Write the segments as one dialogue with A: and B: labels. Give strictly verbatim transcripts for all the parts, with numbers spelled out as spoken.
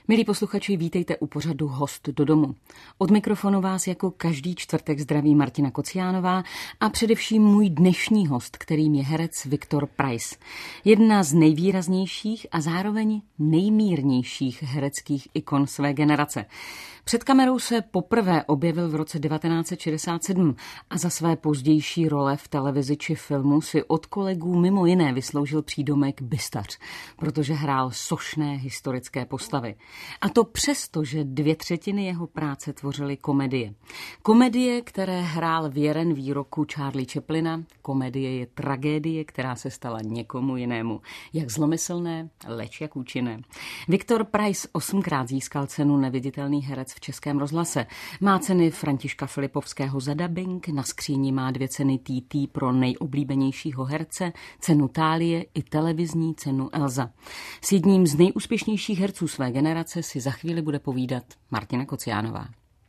A: Milí posluchači, vítejte u pořadu Host do domu. Od mikrofonu vás jako každý čtvrtek zdraví Martina Kociánová a především můj dnešní host, kterým je herec Viktor Preiss. Jedna z nejvýraznějších a zároveň nejmírnějších hereckých ikon své generace. Před kamerou se poprvé objevil v roce devatenáct set šedesát sedm a za své pozdější role v televizi či filmu si od kolegů mimo jiné vysloužil přídomek Bystař, protože hrál sošné historické postavy. A to přesto, že dvě třetiny jeho práce tvořily komedie. Komedie, které hrál věren výroku Charlie Chaplina, komedie je tragédie, která se stala někomu jinému. Jak zlomyslné, leč jak účinné. Viktor Preiss osmkrát získal cenu Neviditelný herec v Českém rozhlase. Má ceny Františka Filipovského za dabing, na skříni má dvě ceny T T pro nejoblíbenějšího herce, cenu Thálie i televizní cenu Elza. S jedním z nejúspěšnějších herců své generace si za chvíli bude povídat Martina Kociánová.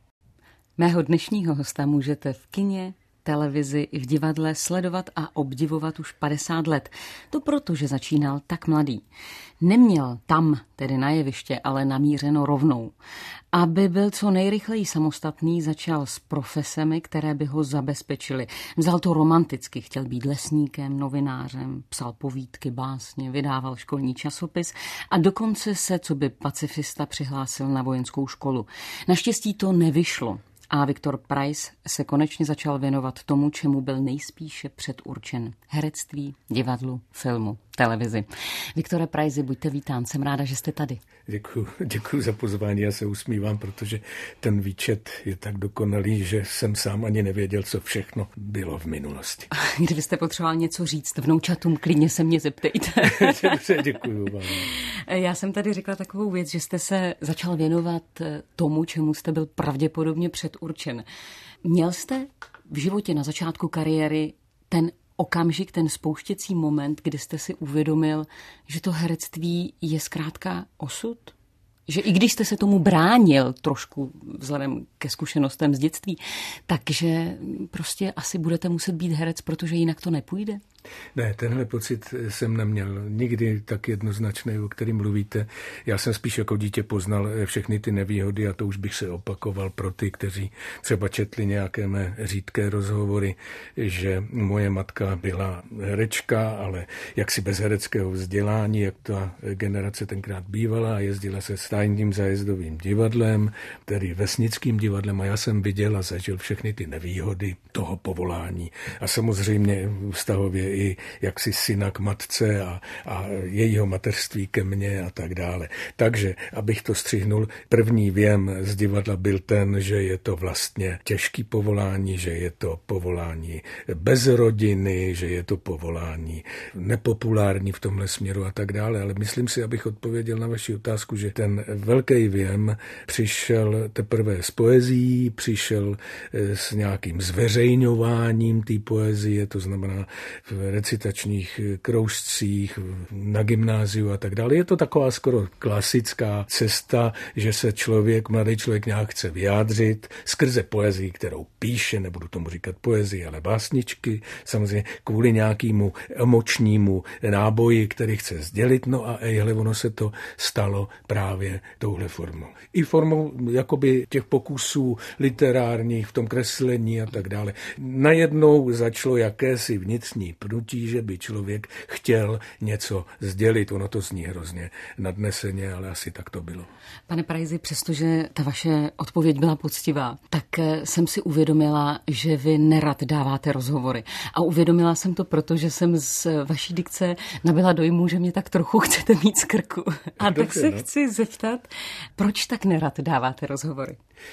A: Mého dnešního hosta můžete v kině, televizi i v divadle sledovat a obdivovat už padesát let. To proto, že začínal tak mladý. Neměl tam, tedy na jeviště, ale namířeno rovnou. Aby byl co nejrychleji samostatný, začal s profesemi, které by ho zabezpečily. Vzal to romanticky, chtěl být lesníkem, novinářem, psal povídky, básně, vydával školní časopis a dokonce se, co by pacifista, přihlásil na vojenskou školu. Naštěstí to nevyšlo. A Viktor Preiss se konečně začal věnovat tomu, čemu byl nejspíše předurčen. Herectví, divadlu, filmu, televizi. Viktore Preissi, buďte vítán, jsem ráda, že jste tady.
B: Děkuji, děkuji za pozvání, já se usmívám, protože ten výčet je tak dokonalý, že jsem sám ani nevěděl, co všechno bylo v minulosti.
A: Kdybyste potřeboval něco říct vnoučatům, klidně se mě zeptejte.
B: Dobře, děkuji vám.
A: Já jsem tady řekla takovou věc, že jste se začal věnovat tomu, čemu jste byl pravděpodobně předurčen. Měl jste v životě na začátku kariéry ten okamžik, ten spouštěcí moment, kdy jste si uvědomil, že to herectví je zkrátka osud? Že i když jste se tomu bránil trošku vzhledem ke zkušenostem z dětství, takže prostě asi budete muset být herec, protože jinak to nepůjde?
B: Ne, tenhle pocit jsem neměl nikdy tak jednoznačný, o kterým mluvíte. Já jsem spíš jako dítě poznal všechny ty nevýhody a to už bych se opakoval pro ty, kteří třeba četli nějaké mé řídké rozhovory, že moje matka byla herečka, ale jaksi bez hereckého vzdělání, jak ta generace tenkrát bývala a jezdila se stájním zájezdovým divadlem, tedy vesnickým divadlem a já jsem viděl a zažil všechny ty nevýhody toho povolání. A samozřejmě vztahově i jaksi syna k matce a, a jejího mateřství ke mně a tak dále. Takže, abych to střihnul, první věm z divadla byl ten, že je to vlastně těžký povolání, že je to povolání bez rodiny, že je to povolání nepopulární v tomhle směru a tak dále. Ale myslím si, abych odpověděl na vaši otázku, že ten velký věm přišel teprve s poezií, přišel s nějakým zveřejňováním té poezie, to znamená v recitačních kroužcích, na gymnáziu a tak dále. Je to taková skoro klasická cesta, že se člověk, mladý člověk nějak chce vyjádřit skrze poezii, kterou píše, nebudu tomu říkat poezii, ale básničky, samozřejmě kvůli nějakému emočnímu náboji, který chce sdělit, no a ejhle, ono se to stalo právě touhle formou. I formou jakoby těch pokusů literárních v tom kreslení a tak dále. Najednou začalo jakési vnitřní pnutí, že by člověk chtěl něco sdělit. Ono to zní hrozně nadneseně, ale asi tak to bylo.
A: Pane Preissi, přestože ta vaše odpověď byla poctivá, tak jsem si uvědomila, že vy nerad dáváte rozhovory. A uvědomila jsem to proto, že jsem z vaší dikce nabyla dojmu, že mě tak trochu chcete mít z krku. A Dobře, tak se no. chci zeptat, proč tak nerad dáváte rozhovory?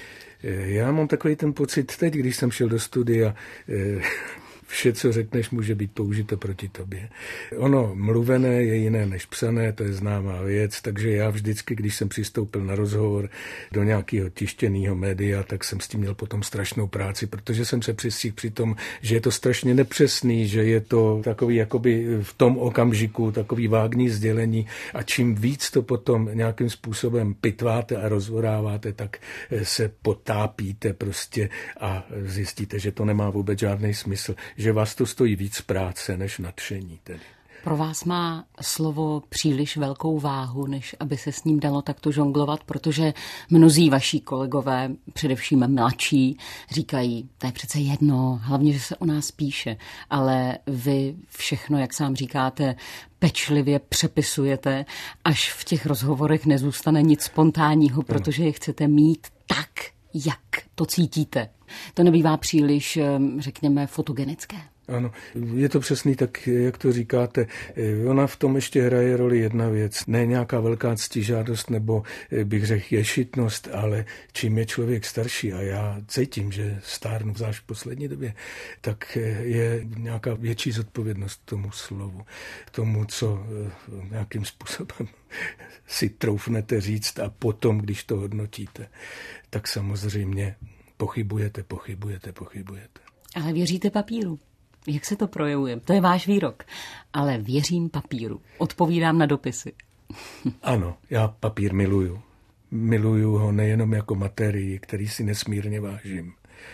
B: Já mám takový ten pocit teď, když jsem šel do studia, vše, co řekneš, může být použito proti tobě. Ono mluvené je jiné než psané, to je známá věc, takže já vždycky, když jsem přistoupil na rozhovor do nějakého tištěného média, tak jsem s tím měl potom strašnou práci, protože jsem se přistih při tom, že je to strašně nepřesný, že je to takový jakoby v tom okamžiku takový vágní sdělení a čím víc to potom nějakým způsobem pitváte a rozvoráváte, tak se potápíte prostě a zjistíte, že to nemá vůbec žádný smysl, že vás to stojí víc práce než nadšení tedy.
A: Pro vás má slovo příliš velkou váhu, než aby se s ním dalo takto žonglovat, protože mnozí vaši kolegové, především mladší, říkají, to je přece jedno, hlavně, že se o nás píše, ale vy všechno, jak sám říkáte, pečlivě přepisujete, až v těch rozhovorech nezůstane nic spontánního, protože je chcete mít tak, jak to cítíte. To nebývá příliš, řekněme, fotogenické.
B: Ano, je to přesný tak, jak to říkáte. Ona v tom ještě hraje roli jedna věc. Ne nějaká velká ctižádost nebo bych řekl ješitnost, ale čím je člověk starší a já cítím, že stárnu zvlášť v poslední době, tak je nějaká větší zodpovědnost tomu slovu, tomu, co nějakým způsobem si troufnete říct a potom, když to hodnotíte, tak samozřejmě pochybujete, pochybujete, pochybujete.
A: Ale věříte papíru? Jak se to projevuje? To je váš výrok. Ale věřím papíru. Odpovídám na dopisy.
B: Ano, já papír miluju. Miluju ho nejenom jako materii, který si nesmírně vážím,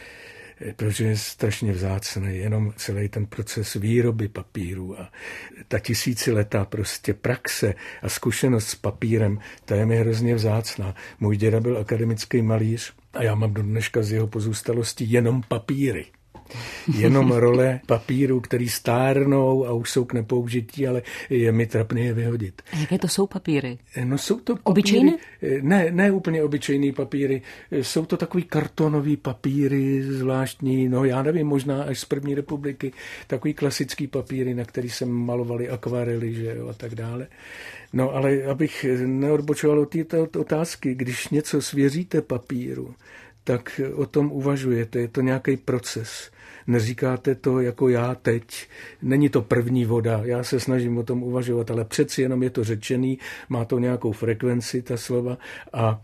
B: protože je strašně vzácný, jenom celý ten proces výroby papíru a ta tisíciletá prostě praxe a zkušenost s papírem, ta je mi hrozně vzácná. Můj děda byl akademický malíř a já mám do dneška z jeho pozůstalosti jenom papíry. Jenom role papíru, který stárnou a už jsou k nepoužití, ale je mi trapný je vyhodit.
A: A jaké to jsou papíry?
B: No jsou to papíry,
A: obyčejné?
B: Ne, ne úplně obyčejný papíry. Jsou to takový kartonový papíry zvláštní, no já nevím, možná až z první republiky, takový klasický papíry, na který se malovali akvarely, že jo, a tak dále. No ale abych neodbočoval od této otázky, když něco svěříte papíru, tak o tom uvažujete, je to nějaký proces. Neříkáte to jako já teď, není to první voda, já se snažím o tom uvažovat, ale přeci jenom je to řečený, má to nějakou frekvenci, ta slova, a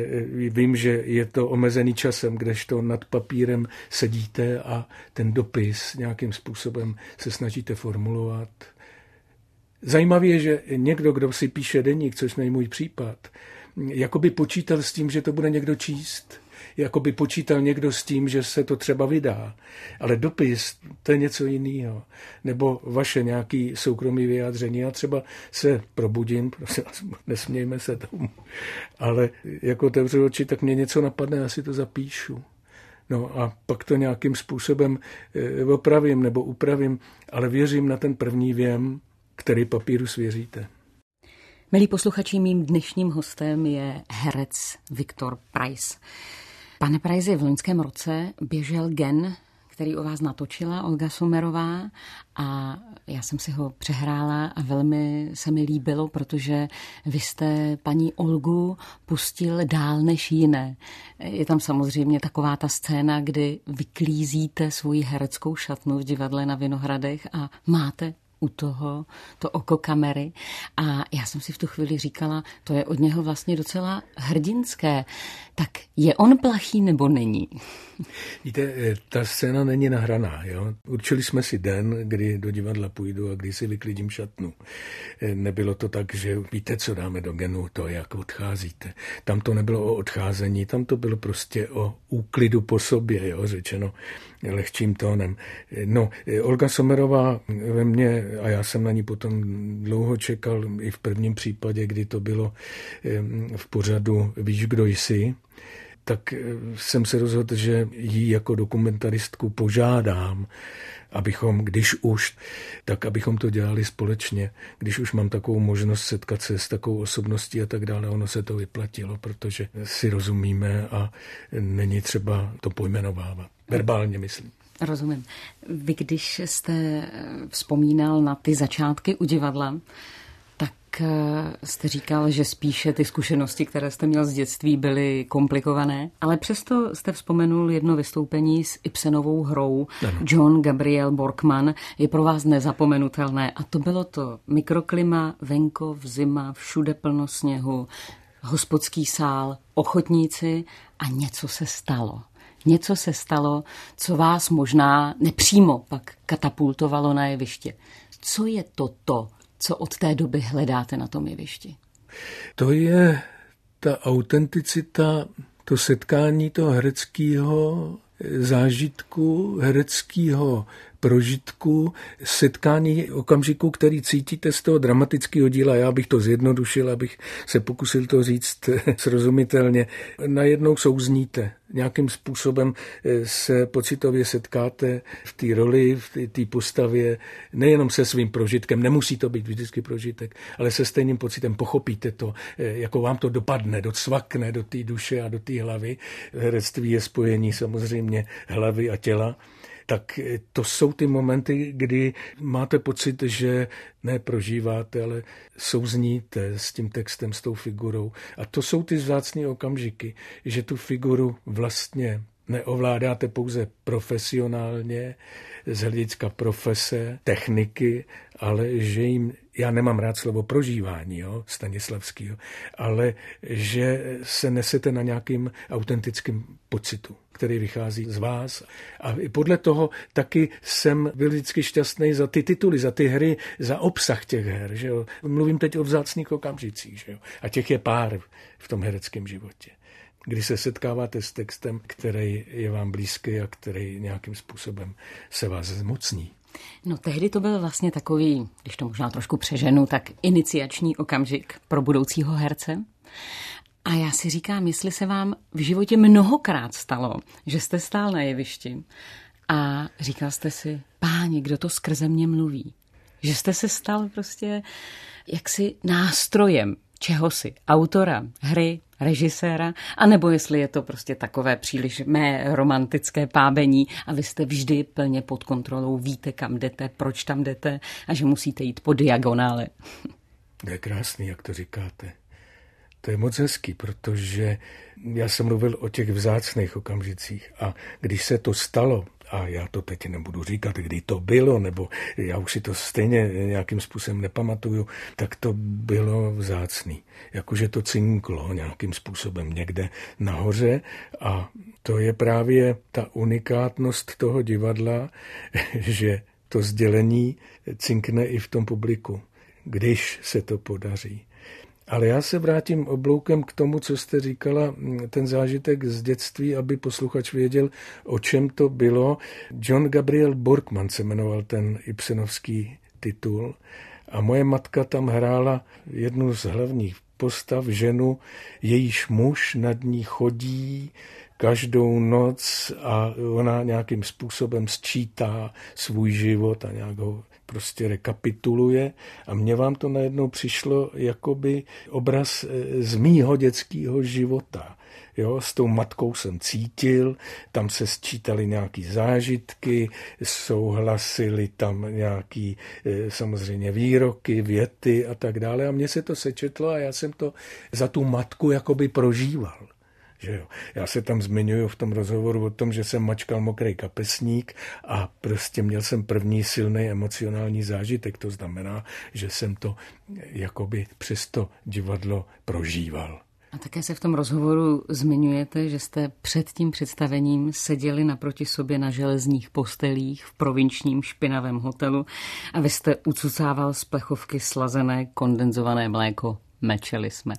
B: vím, že je to omezený časem, kdežto nad papírem sedíte a ten dopis nějakým způsobem se snažíte formulovat. Zajímavé je, že někdo, kdo si píše deník, což není můj případ, jakoby počítal s tím, že to bude někdo číst. Jakoby počítal někdo s tím, že se to třeba vydá. Ale dopis, to je něco jiného. Nebo vaše nějaké soukromé vyjádření. Já třeba se probudím, prosím vás, nesmějme se tomu, ale jako otevřu oči, tak mě něco napadne, já si to zapíšu. No a pak to nějakým způsobem opravím nebo upravím, ale věřím na ten první věm, který papíru svěříte.
A: Milí posluchači, mým dnešním hostem je herec Viktor Preiss. Pane Preissi, v loňském roce běžel Gen, který o vás natočila Olga Sommerová, a já jsem si ho přehrála a velmi se mi líbilo, protože vy jste paní Olgu pustil dál než jiné. Je tam samozřejmě taková ta scéna, kdy vyklízíte svoji hereckou šatnu v divadle na Vinohradech a máte u toho to oko kamery. A já jsem si v tu chvíli říkala, to je od něho vlastně docela hrdinské. Tak je on plachý nebo není?
B: Víte, ta scéna není nahraná. Jo? Určili jsme si den, kdy do divadla půjdu a kdy si vyklidím šatnu. Nebylo to tak, že víte, co dáme do Genu, to jak odcházíte. Tam to nebylo o odcházení, tam to bylo prostě o úklidu po sobě, jo? Řečeno lehčím tónem. No, Olga Sommerová ve mně, a já jsem na ní potom dlouho čekal, i v prvním případě, kdy to bylo v pořadu Víš, kdo jsi, tak jsem se rozhodl, že jí jako dokumentaristku požádám, abychom, když už, tak abychom to dělali společně. Když už mám takovou možnost setkat se s takovou osobností a tak dále, ono se to vyplatilo, protože si rozumíme a není třeba to pojmenovávat. Verbálně myslím.
A: Rozumím. Vy, když jste vzpomínal na ty začátky u divadla, tak jste říkal, že spíše ty zkušenosti, které jste měl z dětství, byly komplikované, ale přesto jste vzpomenul jedno vystoupení s Ibsenovou hrou. Ano. John Gabriel Borkman je pro vás nezapomenutelné a to bylo to mikroklima, venkov, zima, všude plno sněhu, hospodský sál, ochotníci a něco se stalo. Něco se stalo, co vás možná nepřímo pak katapultovalo na jeviště. Co je to to, co od té doby hledáte na tom jevišti?
B: To je ta autenticita, to setkání toho hereckého zážitku, hereckého prožitku, setkání okamžiku, který cítíte z toho dramatického díla. Já bych to zjednodušil, abych se pokusil to říct srozumitelně. Najednou souzníte. Nějakým způsobem se pocitově setkáte v té roli, v té postavě, nejenom se svým prožitkem, nemusí to být vždycky prožitek, ale se stejným pocitem pochopíte to, jako vám to dopadne, docvakne do té duše a do té hlavy. Herectví je spojení samozřejmě hlavy a těla. Tak to jsou ty momenty, kdy máte pocit, že ne prožíváte, ale souzníte s tím textem, s tou figurou. A to jsou ty vzácné okamžiky, že tu figuru vlastně neovládáte pouze profesionálně, z hlediska profese, techniky, ale že jim, já nemám rád slovo prožívání, jo, Stanislavskýho, ale že se nesete na nějakým autentickým pocitu, který vychází z vás. A podle toho taky jsem byl vždycky šťastný za ty tituly, za ty hry, za obsah těch her. Že jo. Mluvím teď o vzácných okamžicích. Že jo. A těch je pár v tom hereckém životě. Kdy se setkáváte s textem, který je vám blízký a který nějakým způsobem se vás zmocní.
A: No tehdy to byl vlastně takový, když to možná trošku přeženu, tak iniciační okamžik pro budoucího herce. A já si říkám, jestli se vám v životě mnohokrát stalo, že jste stál na jevišti a říkal jste si, páni, kdo to skrze mě mluví. Že jste se stal prostě jaksi nástrojem čehosi, autora, hry, režiséra, anebo jestli je to prostě takové příliš mé romantické pábení a vy jste vždy plně pod kontrolou, víte, kam jdete, proč tam jdete a že musíte jít po diagonále.
B: To je krásný, jak to říkáte. To je moc hezký, protože já jsem mluvil o těch vzácných okamžicích a když se to stalo, a já to teď nebudu říkat, kdy to bylo, nebo já už si to stejně nějakým způsobem nepamatuju, tak to bylo vzácný. Jakože to cinklo nějakým způsobem někde nahoře a to je právě ta unikátnost toho divadla, že to sdělení cinkne i v tom publiku, když se to podaří. Ale já se vrátím obloukem k tomu, co jste říkala, ten zážitek z dětství, aby posluchač věděl, o čem to bylo. John Gabriel Borkman se jmenoval ten Ibsenovský titul a moje matka tam hrála jednu z hlavních postav, ženu, jejíž muž nad ní chodí každou noc a ona nějakým způsobem sčítá svůj život a nějak ho prostě rekapituluje a mně vám to najednou přišlo jakoby obraz z mýho dětského života. Jo, s tou matkou jsem cítil, tam se sčítaly nějaký zážitky, souhlasily tam nějaký samozřejmě výroky, věty a tak dále a mně se to sečetlo a já jsem to za tu matku jakoby prožíval. Že jo. Já se tam zmiňuji v tom rozhovoru o tom, že jsem mačkal mokrý kapesník a prostě měl jsem první silný emocionální zážitek. To znamená, že jsem to jakoby přes to divadlo prožíval.
A: A také se v tom rozhovoru zmiňujete, že jste před tím představením seděli naproti sobě na železných postelích v provinčním špinavém hotelu a vy jste ucucával z plechovky slazené kondenzované mléko. Mečeli jsme.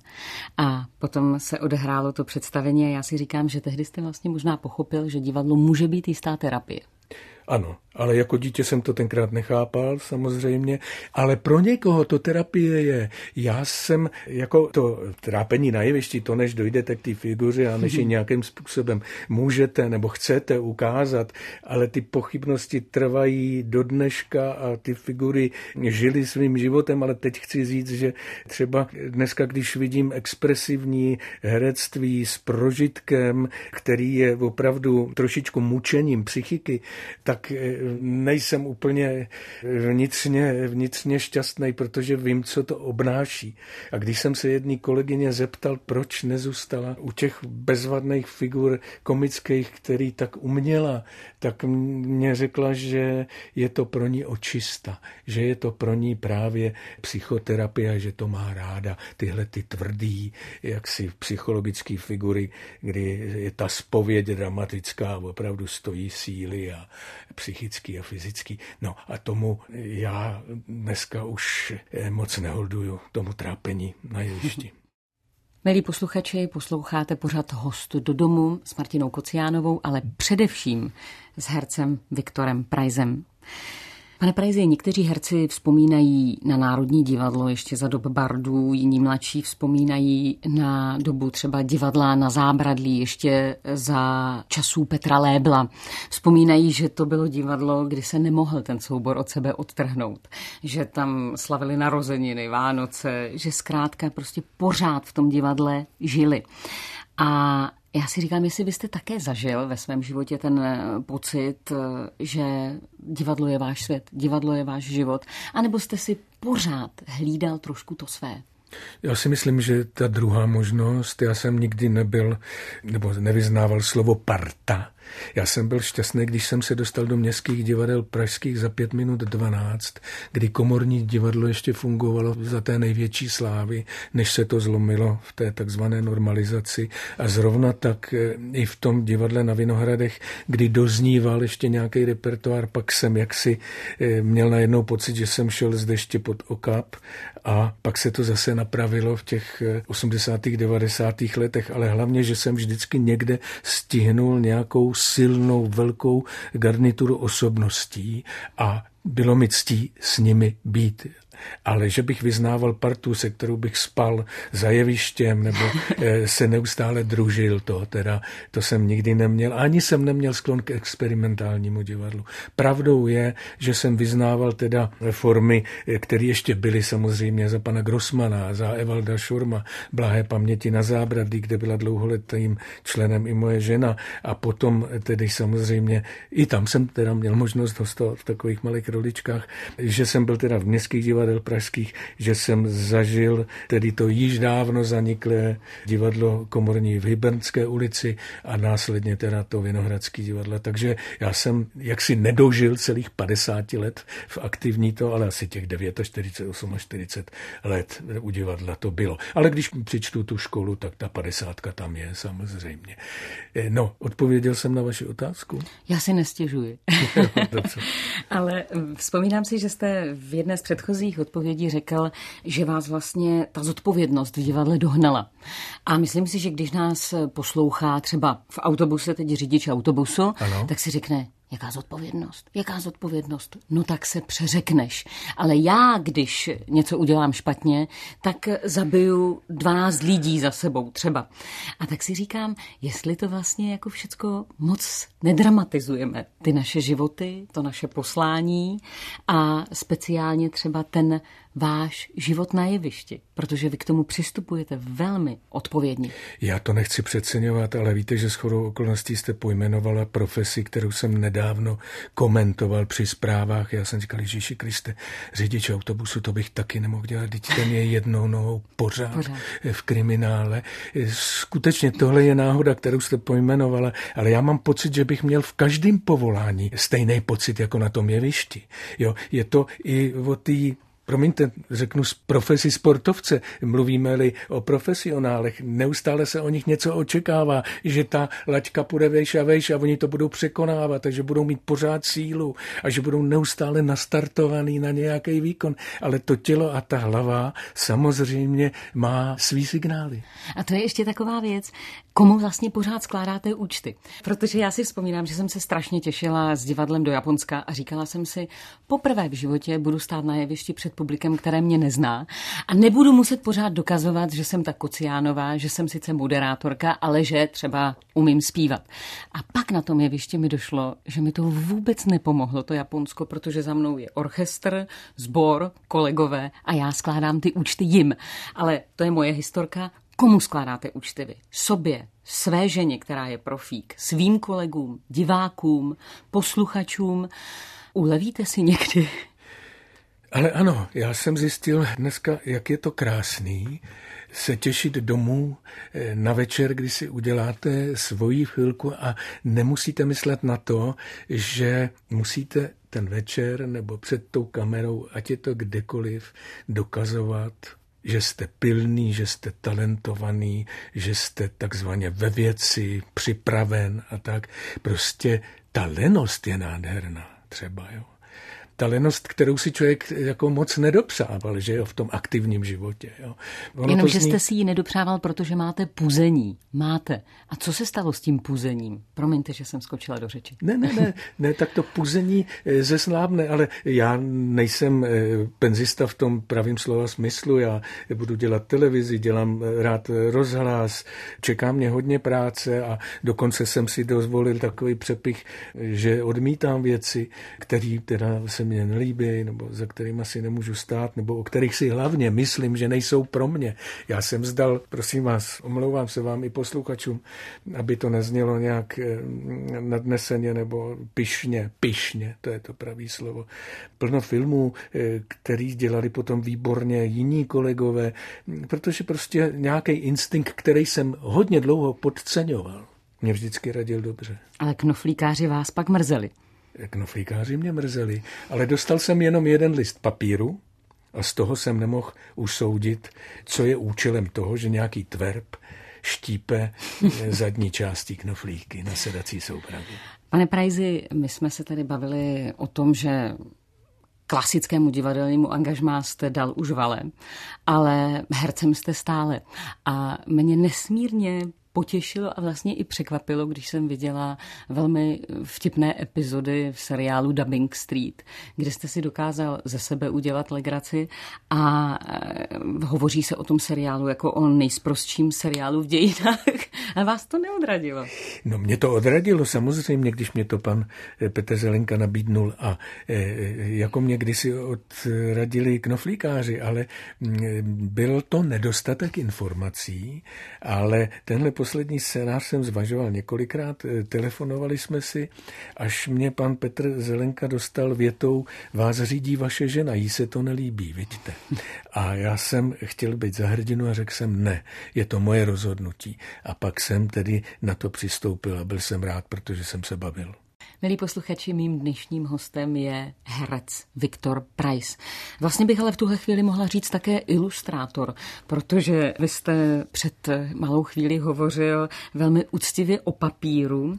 A: A potom se odehrálo to představení a já si říkám, že tehdy jste vlastně možná pochopil, že divadlo může být jistá terapie.
B: Ano, ale jako dítě jsem to tenkrát nechápal samozřejmě, ale pro někoho to terapie je. Já jsem jako to trápení na jevišti, to než dojdete k té figuře a než ji nějakým způsobem můžete nebo chcete ukázat, ale ty pochybnosti trvají do dneška a ty figury žily svým životem, ale teď chci říct, že třeba dneska, když vidím expresivní herectví s prožitkem, který je opravdu trošičku mučením psychiky, tak nejsem úplně vnitřně, vnitřně šťastný, protože vím, co to obnáší. A když jsem se jedné kolegyně zeptal, proč nezůstala u těch bezvadných figur komických, který tak uměla, tak mě řekla, že je to pro ní očista, že je to pro ní právě psychoterapie, že to má ráda, tyhle ty tvrdý, jaksi psychologické figury, kdy je ta zpověď dramatická, opravdu stojí síly a psychický a fyzický. No a tomu já dneska už moc neholduju, tomu trápení na jevišti.
A: Milí posluchači, posloucháte pořad Host do domu s Martinou Kociánovou, ale především s hercem Viktorem Praisem. Pane Prajsi, někteří herci vzpomínají na Národní divadlo ještě za dob bardů, jiní mladší vzpomínají na dobu třeba divadla na Zábradlí ještě za časů Petra Lébla. Vzpomínají, že to bylo divadlo, kdy se nemohl ten soubor od sebe odtrhnout, že tam slavili narozeniny, Vánoce, že zkrátka prostě pořád v tom divadle žili. A já si říkám, jestli byste také zažil ve svém životě ten pocit, že divadlo je váš svět, divadlo je váš život, anebo jste si pořád hlídal trošku to své?
B: Já si myslím, že ta druhá možnost, já jsem nikdy nebyl, nebo nevyznával slovo parta. Já jsem byl šťastný, když jsem se dostal do městských divadel pražských za pět minut dvanáct, kdy komorní divadlo ještě fungovalo za té největší slávy, než se to zlomilo v té takzvané normalizaci. A zrovna tak i v tom divadle na Vinohradech, kdy dozníval ještě nějaký repertoár, pak jsem jaksi měl najednou pocit, že jsem šel z deště pod okap a pak se to zase napravilo v těch osmdesátých, devadesátých letech, ale hlavně, že jsem vždycky někde stihnul nějakou silnou, velkou garnituru osobností a bylo mi ctí s nimi být. Ale že bych vyznával partu, se kterou bych spal za jevištěm nebo se neustále družil, to teda, to jsem nikdy neměl. Ani jsem neměl sklon k experimentálnímu divadlu. Pravdou je, že jsem vyznával teda formy, které ještě byly samozřejmě za pana Grossmana, za Evalda Šurma, blahé paměti na Zábradlí, kde byla dlouholetým členem i moje žena. A potom tedy samozřejmě, i tam jsem teda měl možnost hostovat v takových malých roličkách, že jsem byl teda v městských divadlech pražských, že jsem zažil tedy to již dávno zaniklé divadlo komorní v Hybernské ulici a následně teda to Vinohradské divadlo. Takže já jsem jaksi nedožil celých padesát let v aktivní to, ale asi těch čtyřicet devět, čtyřicet osm let u divadla to bylo. Ale když přičtu tu školu, tak ta padesátka tam je samozřejmě. No, odpověděl jsem na vaši otázku?
A: Já si nestěžuji. Ale vzpomínám si, že jste v jedné z předchozích odpovědí řekl, že vás vlastně ta zodpovědnost v divadle dohnala. A myslím si, že když nás poslouchá třeba v autobuse, teď řidič autobusu, ano, tak si řekne, jaká zodpovědnost, jaká zodpovědnost, no tak se přeřekneš. Ale já, když něco udělám špatně, tak zabiju dvanáct lidí za sebou třeba. A tak si říkám, jestli to vlastně jako všecko moc nedramatizujeme, ty naše životy, to naše poslání a speciálně třeba ten váš život na jevišti, protože vy k tomu přistupujete velmi odpovědně.
B: Já to nechci přeceňovat, ale víte, že shodou okolností jste pojmenovala profesi, kterou jsem nedávno komentoval při zprávách. Já jsem říkal, Ježíši Kriste, řidič autobusu, to bych taky nemohl dělat, teď ten je jednou nohou pořád, pořád v kriminále. Skutečně tohle je náhoda, kterou jste pojmenovala, ale já mám pocit, že bych měl v každém povolání stejný pocit jako na tom jevišti. Jo, je to i o té, promiňte, řeknu z profesi sportovce, mluvíme-li o profesionálech, neustále se o nich něco očekává, že ta laťka půjde vejš a vejš a oni to budou překonávat, takže budou mít pořád sílu a že budou neustále nastartovaný na nějaký výkon. Ale to tělo a ta hlava samozřejmě má svý signály.
A: A to je ještě taková věc, komu vlastně pořád skládáte účty. Protože já si vzpomínám, že jsem se strašně těšila s divadlem do Japonska a říkala jsem si, poprvé v životě budu stát na jevišti před publikem, které mě nezná a nebudu muset pořád dokazovat, že jsem ta Kociánová, že jsem sice moderátorka, ale že třeba umím zpívat. A pak na tom jevišti mi došlo, že mi to vůbec nepomohlo, to Japonsko, protože za mnou je orchestr, sbor, kolegové a já skládám ty účty jim. Ale to je moje historka. Komu skládáte účty vy? Sobě, své ženě, která je profík, svým kolegům, divákům, posluchačům. Ulevíte si někdy?
B: Ale ano, já jsem zjistil dneska, jak je to krásný se těšit domů na večer, kdy si uděláte svoji chvilku a nemusíte myslet na to, že musíte ten večer nebo před tou kamerou, ať je to kdekoliv, dokazovat, že jste pilný, že jste talentovaný, že jste takzvaně ve věci, připraven a tak. Prostě ta lenost je nádherná třeba, jo. ta lenost, kterou si člověk jako moc nedopřával, že jo, v tom aktivním životě. Jo.
A: Jenomže zní... jste si ji nedopřával, protože máte puzení. Máte. A co se stalo s tím puzením? Promiňte, že jsem skočila do řeči.
B: Ne, ne, ne, ne, tak to puzení zeslábne, ale já nejsem penzista v tom pravým slova smyslu, já budu dělat televizi, dělám rád rozhlas, čeká mě hodně práce a dokonce jsem si dozvolil takový přepich, že odmítám věci, které teda se mně nelíbí, nebo za kterými si nemůžu stát, nebo o kterých si hlavně myslím, že nejsou pro mě. Já jsem vzdal, prosím vás, omlouvám se vám i posluchačům, aby to neznělo nějak nadneseně nebo pyšně, pyšně, to je to pravý slovo. Plno filmů, který dělali potom výborně jiní kolegové, protože prostě nějaký instinkt, který jsem hodně dlouho podceňoval, mě vždycky radil dobře.
A: Ale knoflíkáři vás pak mrzeli.
B: Knoflíkáři mě mrzeli, ale dostal jsem jenom jeden list papíru a z toho jsem nemohl usoudit, co je účelem toho, že nějaký tverb štípe zadní části knoflíky na sedací soupravě.
A: Pane Prajsi, my jsme se tady bavili o tom, že klasickému divadelnímu angažmá jste dal už vale, ale hercem jste stále. A mě nesmírně potěšilo a vlastně i překvapilo, když jsem viděla velmi vtipné epizody v seriálu Dubbing Street, kde jste si dokázal ze sebe udělat legraci a hovoří se o tom seriálu jako o nejsprostším seriálu v dějinách. A vás to neodradilo?
B: No mě to odradilo samozřejmě, když mě to pan Petr Zelenka nabídnul a jako mě kdysi odradili knoflíkáři, ale byl to nedostatek informací, ale tenhle poslední scénář jsem zvažoval několikrát, telefonovali jsme si, až mě pan Petr Zelenka dostal větou: vás řídí vaše žena, jí se to nelíbí, vidíte. A já jsem chtěl být za hrdinu a řekl jsem ne, je to moje rozhodnutí. A pak jsem tedy na to přistoupil a byl jsem rád, protože jsem se bavil.
A: Milí posluchači, mým dnešním hostem je herec Viktor Preiss. Vlastně bych ale v tuhle chvíli mohla říct také ilustrátor, protože vy jste před malou chvíli hovořil velmi úctivě o papíru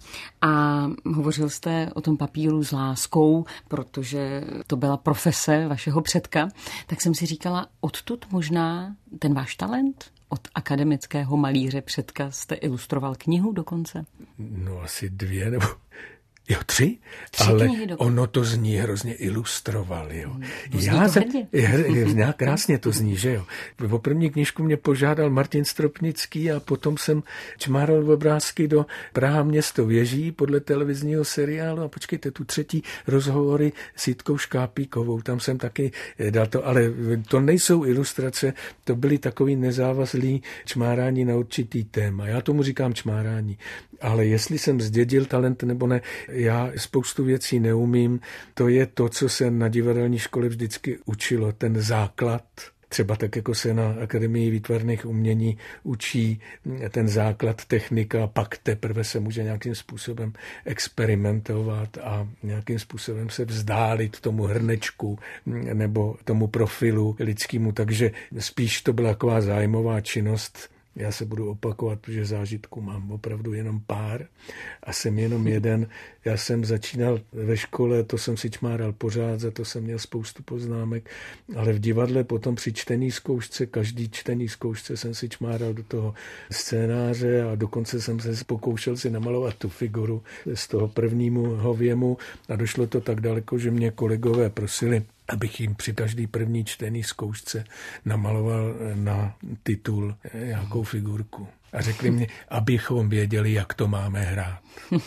A: a hovořil jste o tom papíru s láskou, protože to byla profese vašeho předka. Tak jsem si říkala, odtud možná ten váš talent? Od akademického malíře předka jste ilustroval knihu dokonce?
B: No asi dvě nebo... Jo, tři, tři ale ono to zní hrozně ilustroval, jo.
A: Hmm,
B: Já jsem, nějak krásně to zní, že jo. O první knížku mě požádal Martin Stropnický a potom jsem čmáral obrázky do Praha město věží podle televizního seriálu a počkejte, tu třetí rozhovory s Jitkou Škápíkovou, tam jsem taky dal to, ale to nejsou ilustrace, to byly takový nezávazlý čmárání na určitý téma. Já tomu říkám čmárání, ale jestli jsem zdědil talent nebo ne, já spoustu věcí neumím. To je to, co se na divadelní škole vždycky učilo, ten základ. Třeba tak, jako se na Akademii výtvarných umění učí ten základ, technika, pak teprve se může nějakým způsobem experimentovat a nějakým způsobem se vzdálit tomu hrnečku nebo tomu profilu lidskému. Takže spíš to byla taková zájmová činnost. Já se budu opakovat, protože zážitku mám opravdu jenom pár a jsem jenom jeden. Já jsem začínal ve škole, to jsem si čmáral pořád, za to jsem měl spoustu poznámek, ale v divadle potom při čtení zkoušce, každý čtení zkoušce jsem si čmáral do toho scénáře a dokonce jsem se pokoušel si namalovat tu figuru z toho prvnímu hověmu a došlo to tak daleko, že mě kolegové prosili, abych jim při každý první čtený zkoušce namaloval na titul nějakou figurku. A řekli mi, abychom věděli, jak to máme hrát.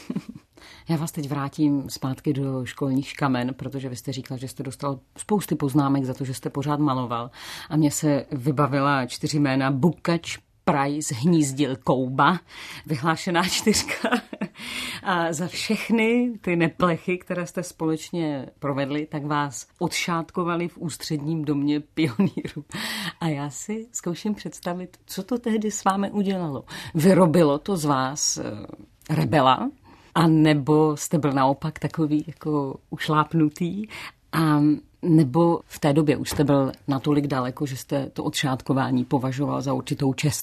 A: Já vás teď vrátím zpátky do školních škamen, protože vy jste říkal, že jste dostal spousty poznámek za to, že jste pořád maloval. A mně se vybavila čtyři jména: Bukač, Preiss, Hnízdil, Kouba, vyhlášená čtyřka. A za všechny ty neplechy, které jste společně provedli, tak vás odšátkovali v ústředním domě pionýrů. A já si zkouším představit, co to tehdy s vámi udělalo. Vyrobilo to z vás rebela, a nebo jste byl naopak takový jako ušlápnutý, a nebo v té době už jste byl natolik daleko, že jste to odšátkování považoval za určitou čest?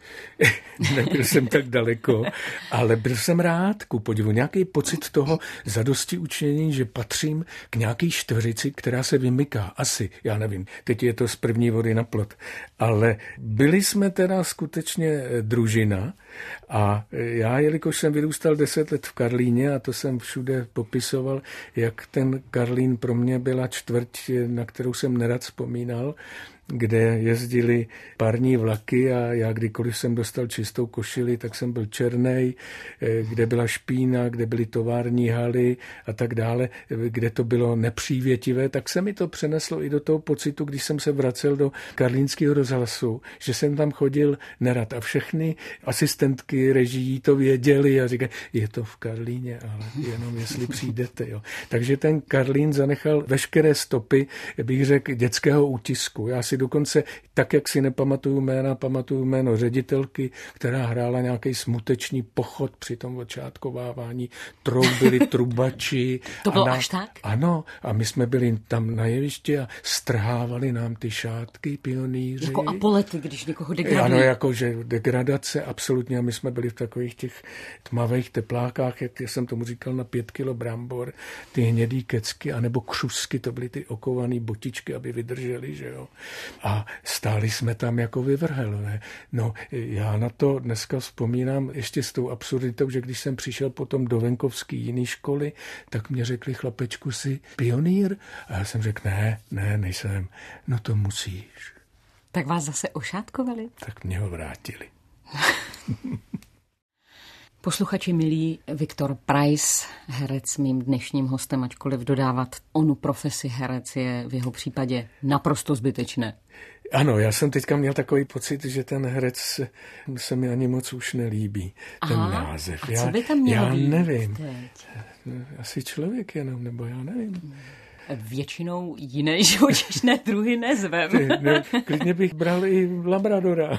B: Nebyl jsem tak daleko, ale byl jsem rád, ku podivu, nějaký pocit toho zadosti učinění, že patřím k nějaký čtveřici, která se vymyká. Asi, já nevím, teď je to z první vody na plot. Ale byli jsme teda skutečně družina a já, jelikož jsem vyrůstal deset let v Karlíně a to jsem všude popisoval, jak ten Karlín pro mě byla čtvrť, na kterou jsem nerad vzpomínal, kde jezdili parní vlaky a já kdykoliv jsem dostal čistou košili, tak jsem byl černej, kde byla špína, kde byly tovární haly a tak dále, kde to bylo nepřívětivé, tak se mi to přeneslo i do toho pocitu, když jsem se vracel do Karlínského rozhlasu, že jsem tam chodil nerad a všechny asistentky režií to věděli a říkají, je to v Karlíně, ale jenom jestli přijdete. Jo. Takže ten Karlín zanechal veškeré stopy, bych řekl, dětského útisku. Já si dokonce, tak jak si nepamatuju jména, pamatuju jméno ředitelky, která hrála nějaký smuteční pochod při tom očátkovávání. Troubili trubači.
A: To bylo
B: na,
A: až tak?
B: Ano, a my jsme byli tam na jevišti a strhávali nám ty šátky pionýři.
A: Jako apolety, když někoho degradují.
B: Ano, jakože degradace, absolutně. A my jsme byli v takových těch tmavých teplákách, jak jsem tomu říkal, na pět kilo brambor, ty hnědý kecky, anebo křusky, to byly ty okované botičky, aby vydržely, že jo. A stáli jsme tam jako vyvrhelové. No, já na to dneska vzpomínám ještě s tou absurditou, že když jsem přišel potom do venkovský jiný školy, tak mě řekli, chlapečku, jsi pionýr? A já jsem řekl, ne, ne, nejsem. No to musíš.
A: Tak vás zase ošátkovali?
B: Tak mě ho vrátili.
A: Posluchači milí, Viktor Preiss, herec, mým dnešním hostem, ačkoliv dodávat onu profesi herec je v jeho případě naprosto zbytečné.
B: Ano, já jsem teďka měl takový pocit, že ten herec se mi ani moc už nelíbí, ten
A: Aha,
B: název.
A: A co by tam mělo
B: já
A: být
B: nevím.
A: Teď?
B: Asi člověk jenom, nebo já nevím.
A: Většinou jiné živočišné druhy nezvem.
B: Ty, ne, klidně bych bral i labradora.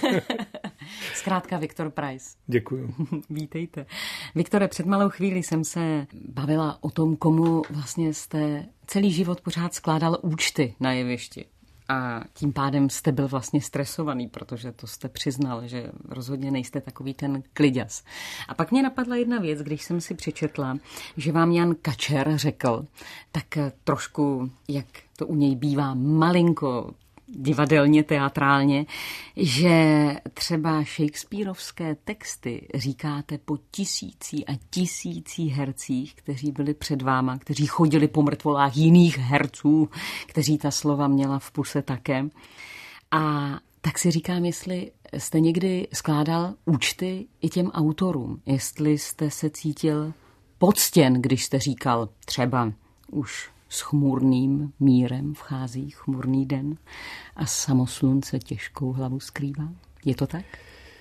A: Zkrátka Viktor Preiss.
B: Děkuju.
A: Vítejte. Viktore, před malou chvíli jsem se bavila o tom, komu vlastně jste celý život pořád skládal účty na jevišti. A tím pádem jste byl vlastně stresovaný, protože to jste přiznal, že rozhodně nejste takový ten kliďas. A pak mě napadla jedna věc, když jsem si přečetla, že vám Jan Kačer řekl, tak trošku, jak to u něj bývá, malinko divadelně, teatrálně, že třeba shakespearovské texty říkáte po tisící a tisící hercích, kteří byli před váma, kteří chodili po mrtvolách jiných herců, kteří ta slova měla v puse také. A tak si říkám, jestli jste někdy skládal účty i těm autorům, jestli jste se cítil poctěn, když jste říkal třeba už s chmurným mírem vchází chmurný den a samo slunce těžkou hlavu skrývá. Je to tak?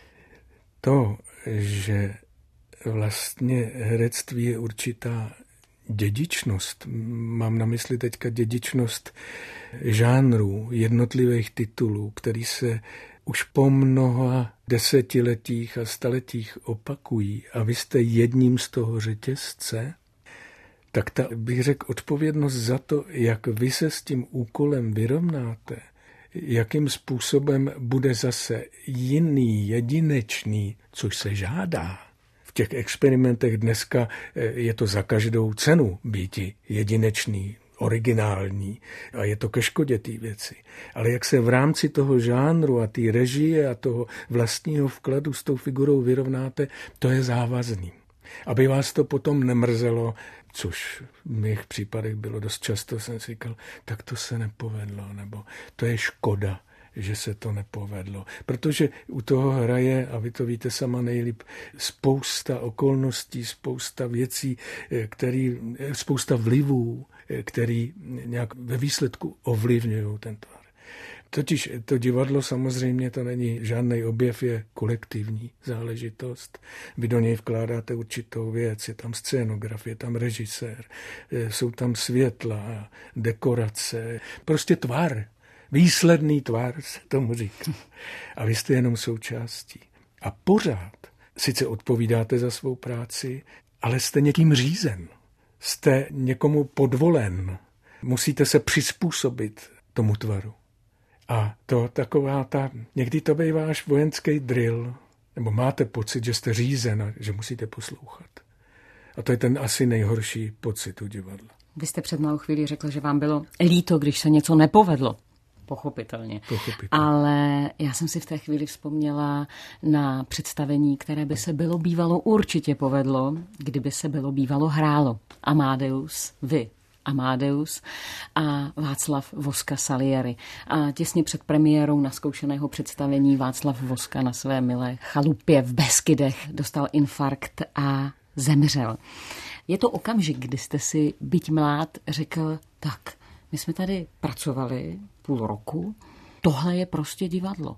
B: To, že vlastně herectví je určitá dědičnost, mám na mysli teďka dědičnost žánrů, jednotlivých titulů, který se už po mnoha desetiletích a staletích opakují a vy jste jedním z toho řetězce, tak ta, bych řekl, odpovědnost za to, jak vy se s tím úkolem vyrovnáte, jakým způsobem bude zase jiný, jedinečný, což se žádá. V těch experimentech dneska je to za každou cenu býti jedinečný, originální a je to ke škodě té věci. Ale jak se v rámci toho žánru a té režie a toho vlastního vkladu s tou figurou vyrovnáte, to je závazný. Aby vás to potom nemrzelo, což v mých případech bylo dost často, jsem si říkal, tak to se nepovedlo, nebo to je škoda, že se to nepovedlo. Protože u toho hraje, a vy to víte sama nejlíp, spousta okolností, spousta věcí, který, spousta vlivů, který nějak ve výsledku ovlivňují ten tvar. Totiž to divadlo samozřejmě to není žádný objev, je kolektivní záležitost. Vy do něj vkládáte určitou věc, je tam scénograf, je tam režisér, jsou tam světla, dekorace, prostě tvar, výsledný tvar se tomu říká. A vy jste jenom součástí. A pořád sice odpovídáte za svou práci, ale jste někým řízen, jste někomu podvolen, musíte se přizpůsobit tomu tvaru. A to taková ta, někdy to bývá až vojenský drill, nebo máte pocit, že jste řízen a že musíte poslouchat. A to je ten asi nejhorší pocit u divadla.
A: Vy jste před malou chvíli řekl, že vám bylo líto, když se něco nepovedlo. Pochopitelně.
B: Pochopitelně.
A: Ale já jsem si v té chvíli vzpomněla na představení, které by se bylo bývalo určitě povedlo, kdyby se bylo bývalo hrálo. Amadeus, vy. Amadeus a Václav Voska Salieri. A těsně před premiérou naskoušeného představení Václav Voska na své milé chalupě v Beskydech dostal infarkt a zemřel. Je to okamžik, kdy jste si, byť mlád, řekl, tak, my jsme tady pracovali půl roku, tohle je prostě divadlo.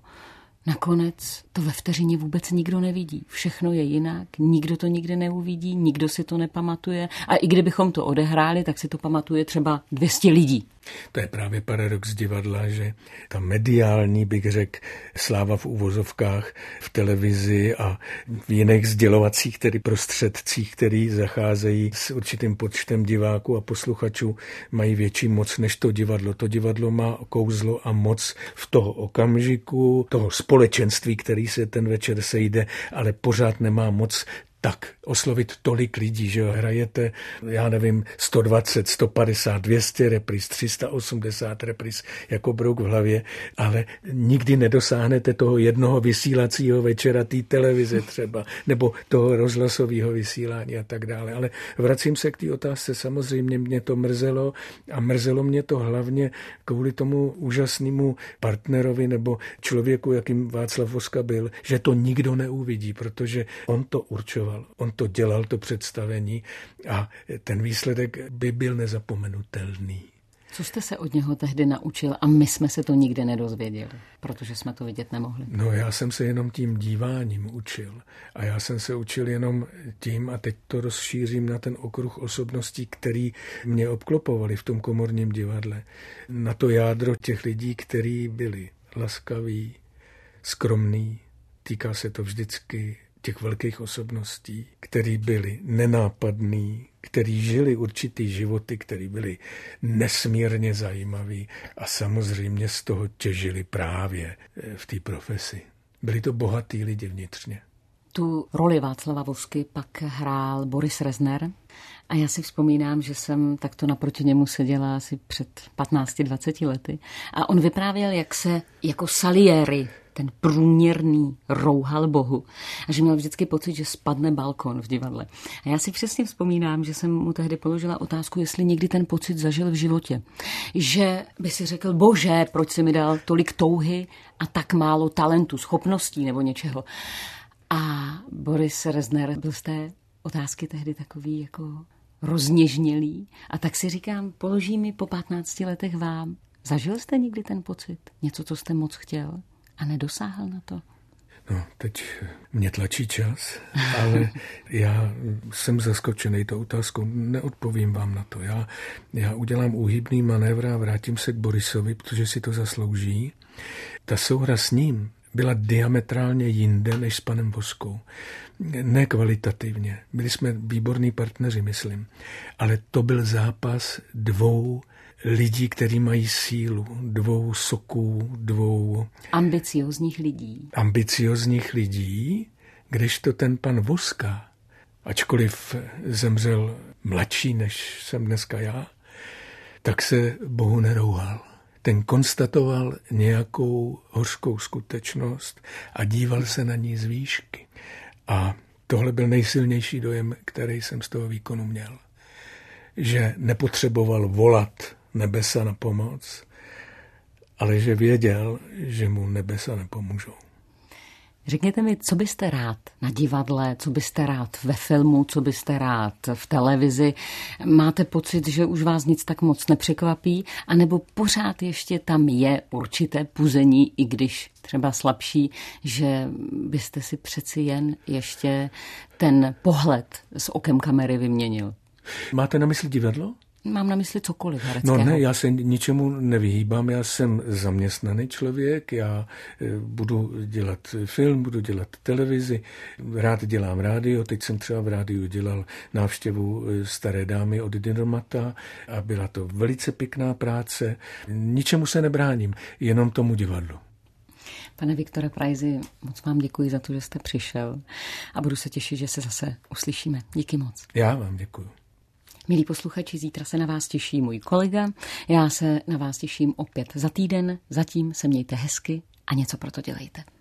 A: Nakonec to ve vteřině vůbec nikdo nevidí. Všechno je jinak, nikdo to nikdy neuvidí, nikdo si to nepamatuje a i kdybychom to odehráli, tak si to pamatuje třeba dvě stě lidí.
B: To je právě paradox divadla, že ta mediální, bych řekl, sláva v uvozovkách v televizi a v jiných sdělovacích tedy prostředcích, který zacházejí s určitým počtem diváků a posluchačů, mají větší moc než to divadlo. To divadlo má kouzlo a moc v toho okamžiku, toho společenství, který se ten večer sejde, ale pořád nemá moc tak oslovit tolik lidí, že jo, hrajete, já nevím, sto dvacet, sto padesát, dvě stě repríz, tři sta osmdesát repríz jako brouk v hlavě, ale nikdy nedosáhnete toho jednoho vysílacího večera té televize třeba, nebo toho rozhlasového vysílání a tak dále. Ale vracím se k té otázce, samozřejmě mě to mrzelo a mrzelo mě to hlavně kvůli tomu úžasnému partnerovi nebo člověku, jakým Václav Voska byl, že to nikdo neuvidí, protože on to určoval. On to dělal, to představení a ten výsledek by byl nezapomenutelný.
A: Co jste se od něho tehdy naučil a my jsme se to nikdy nedozvěděli, protože jsme to vidět nemohli?
B: No já jsem se jenom tím díváním učil a já jsem se učil jenom tím a teď to rozšířím na ten okruh osobností, který mě obklopovali v tom komorním divadle. Na to jádro těch lidí, kteří byli laskaví, skromní, týká se to vždycky těch velkých osobností, který byli nenápadní, který žili určitý životy, který byli nesmírně zajímaví a samozřejmě z toho těžili právě v té profesi. Byli to bohatý lidi vnitřně.
A: Tu roli Václava Vosky pak hrál Boris Rezner a já si vzpomínám, že jsem takto naproti němu seděla asi před patnácti dvaceti lety a on vyprávěl, jak se jako Salieri, ten průměrný, rouhal Bohu a že měl vždycky pocit, že spadne balkon v divadle. A já si přesně vzpomínám, že jsem mu tehdy položila otázku, jestli někdy ten pocit zažil v životě. Že by si řekl, bože, proč jsi mi dal tolik touhy a tak málo talentu, schopností nebo něčeho. A Boris Rezner byl z té otázky tehdy takový jako rozněžnělý. A tak si říkám, položí mi po patnácti letech vám. Zažil jste někdy ten pocit? Něco, co jste moc chtěl a nedosáhl na to?
B: No, teď mě tlačí čas, ale já jsem zaskočený tou otázkou. Neodpovím vám na to. Já, já udělám úhybný manévr a vrátím se k Borisovi, protože si to zaslouží. Ta souhra s ním byla diametrálně jinde než s panem Voskou. Ne kvalitativně. Byli jsme výborní partneři, myslím. Ale to byl zápas dvou lidí, kteří mají sílu, dvou soků, dvou
A: ambiciozních lidí.
B: Ambiciozních lidí, kdežto ten pan Voska, ačkoliv zemřel mladší, než jsem dneska já, tak se Bohu nerouhal. Ten konstatoval nějakou hořkou skutečnost a díval se na ní z výšky. A tohle byl nejsilnější dojem, který jsem z toho výkonu měl. Že nepotřeboval volat nebesa na pomoc, ale že věděl, že mu nebesa nepomůžou.
A: Řekněte mi, co byste rád na divadle, co byste rád ve filmu, co byste rád v televizi? Máte pocit, že už vás nic tak moc nepřekvapí, anebo pořád ještě tam je určité puzení, i když třeba slabší, že byste si přeci jen ještě ten pohled s okem kamery vyměnil?
B: Máte na mysli divadlo?
A: Mám na mysli cokoliv hereckého.
B: No ne, já se ničemu nevyhýbám, já jsem zaměstnaný člověk, já budu dělat film, budu dělat televizi, rád dělám rádio, teď jsem třeba v rádiu dělal návštěvu staré dámy od Dinormata a byla to velice pěkná práce. Ničemu se nebráním, jenom tomu divadlu.
A: Pane Viktore Prajsi, moc vám děkuji za to, že jste přišel a budu se těšit, že se zase uslyšíme. Díky moc.
B: Já vám děkuji.
A: Milí posluchači, zítra se na vás těší můj kolega. Já se na vás těším opět za týden. Zatím se mějte hezky a něco pro to dělejte.